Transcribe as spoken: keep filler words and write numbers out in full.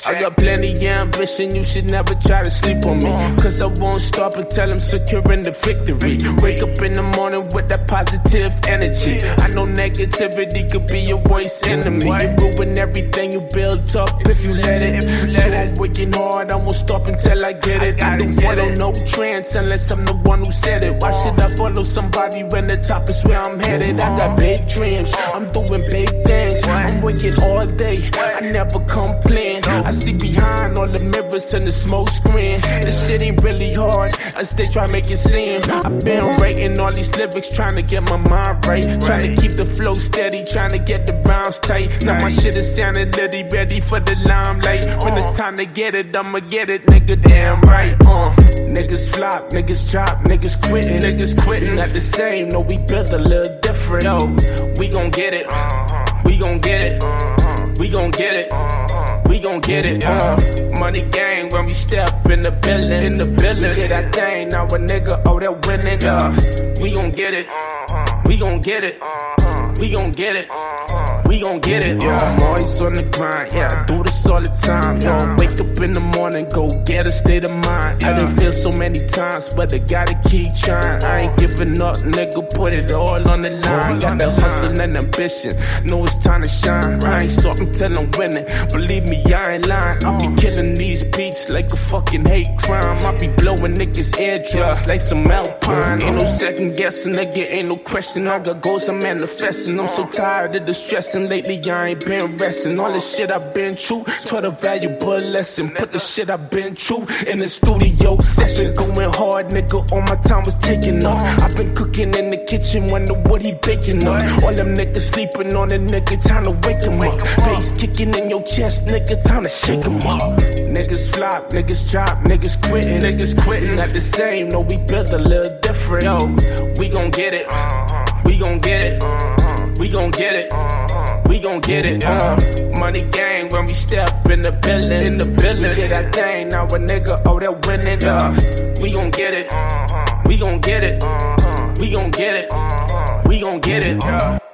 I got plenty of ambition, you should never try to sleep on me. Cause I won't stop until I'm securing the victory. Wake up in the morning with that positive energy. I know negativity could be your worst enemy. You ruin everything you build up if you let it. So I'm working hard, I won't stop until I get it. I don't follow no trends unless I'm the one who said it. Why should I follow somebody when the top is where I'm headed? I got big dreams, I'm doing big things. I'm working all day, I never complain. I see behind all the mirrors and the smoke screen. This shit ain't really hard, as they try to make it seem. I've been writing all these lyrics, trying to get my mind right, trying to keep the flow steady, trying to get the rhymes tight. Now my shit is sounding litty, ready for the limelight. When it's time to get it, I'ma get it, nigga, damn right. Uh, niggas flop, niggas drop, niggas quitting, niggas quitting. Not the same, no, we built a little different. Yo, we gon' get it, we gon' get it, we gon' get it. We gon' get it, uh, money gang when we step in the building, in the building. Get that thing, now a nigga, oh, they're winning, uh, we gon' get it, we gon' get it, we gon' get it, we gon' get it, yo. I'm always on the grind, yeah, I do this all the time, yo. Wake up in the morning, go get a state of mind. I done feel so many times, but I gotta keep trying. I ain't giving up, nigga, put it all on the line. Got the hustle and ambition, know it's time to shine. I ain't stopping till I'm winning, believe me, I ain't lying. I be killing these beats like a fucking hate crime. I be blowing niggas' eardrums like some Alpine. Ain't no second guessing, nigga, ain't no question. I got goals I'm manifesting. I'm so tired of the stressing. Lately I ain't been resting. All the shit I've been through, taught a valuable lesson. Put the shit I've been through in the studio session. Going hard, nigga, all my time was taking up. I've been cooking in the kitchen, wonder what he baking up. All them niggas sleeping on a nigga, time to wake him up. Bass kicking in your chest, nigga, time to shake 'em up. Niggas flop, niggas drop, niggas quitting, niggas quitting. Not the same, no, we built a little different. Yo, we gon' get it, we gon' get it, we gon' get it, we gon' get it. Uh, money gang when we step in the building, in the building. Get that thing, now a nigga, oh, they're winning. Uh, we gon' get it, we gon' get it, we gon' get it, we gon' get it.